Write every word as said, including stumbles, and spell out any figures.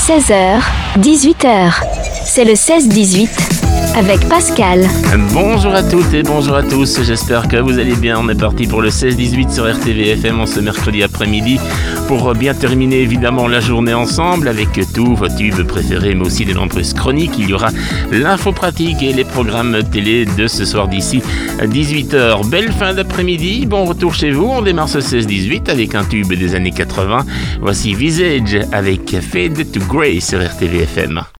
seize heures, dix-huit heures. C'est le seize dix-huit avec Pascal. Bonjour à toutes et bonjour à tous, j'espère que vous allez bien. On est parti pour le seize dix-huit sur R T V F M en ce mercredi après-midi pour bien terminer évidemment la journée ensemble avec tous vos tubes préférés mais aussi de nombreuses chroniques. Il y aura l'info pratique et les programmes télé de ce soir d'ici dix-huit heures. Belle fin d'après-midi, bon retour chez vous. On démarre ce seize dix-huit avec un tube des années quatre-vingts. Voici Visage avec Fade to Grey sur R T V F M.